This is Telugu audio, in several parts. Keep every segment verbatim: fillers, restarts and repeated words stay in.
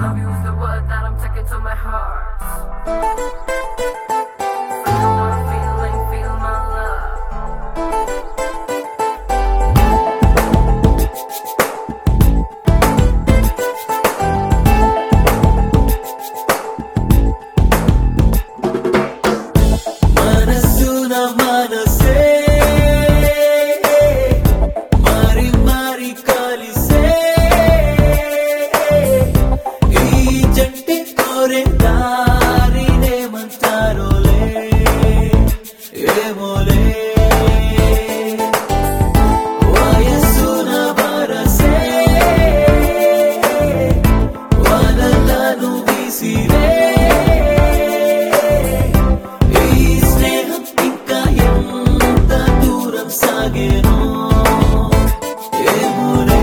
Love you is the word that I'm taking to my heart. Feel my feeling, feel my love. మనసున మనసే మారి మారి కలిసే ఈ జంటి కోరే దారినేమంటారోలే ఏమోలే వయస్సున వరసే వలలను విసిరే సాగేనో ఏమోలే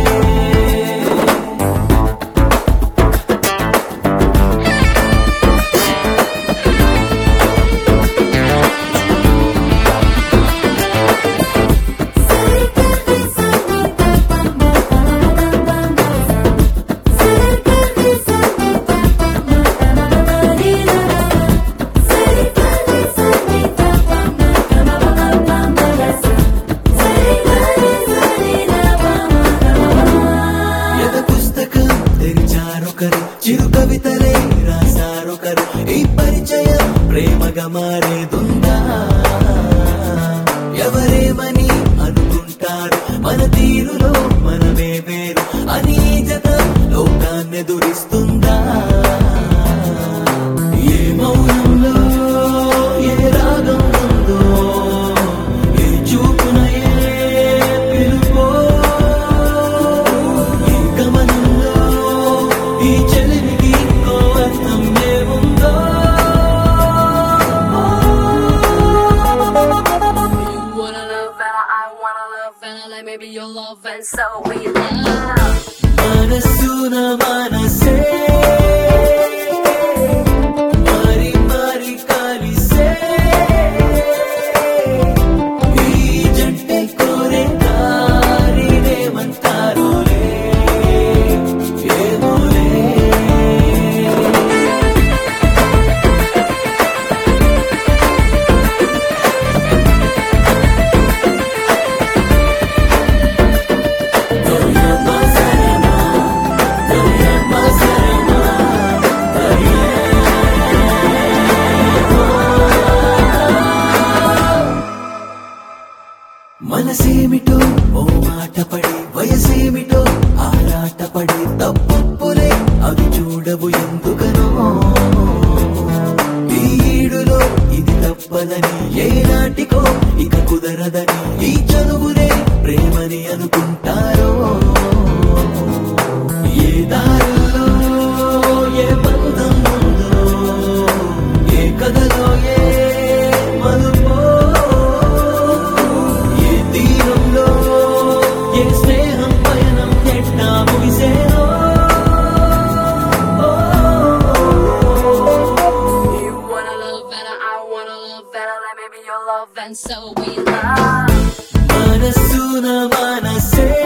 తెరిచారొకరు చిరు కవితలే రాసారొకరు ఈ పరిచయం ప్రేమగా మారేదుందా ఎవరేమని అనుకుంటారు మన తీరులో మనమే వేరు అని జత లోకాన్ని దురిస్తుందా ఏ మౌనంలో ఏ రాగం ఉందో ఏ చూపున ఏ పిలుపో ఈ గమనంలో ఈ చెలిమికి ఇంకో అర్థం ఏముందో You wanna love and I wanna love and like maybe you'll love and so we love. మనసున మనసే మారి మారి కలిసే ఈ జంటే కోరే దారినేమంటారోలే ఏమోలే మనసేమిటో ఓ మాట పడి వయసేమిటో ఆరాటపడి తప్పులే అవి చూడవు ఎందుకనో ఈ ఈడులో ఇది తప్పదని ఏనాటికో ఇక కుదరదని ఈ చదువునే ప్రేమని అనుకుంటారో ఏ దారిలో ఏ బంధం ఉందో ఏ కథలో ఏ మలుపో ఏ తీరంలో ఏ స్నేహం పయనం ఎట్టా ముగిసేనో You wanna love and I wanna love and like maybe you'll love and so we love. మనసున మనసే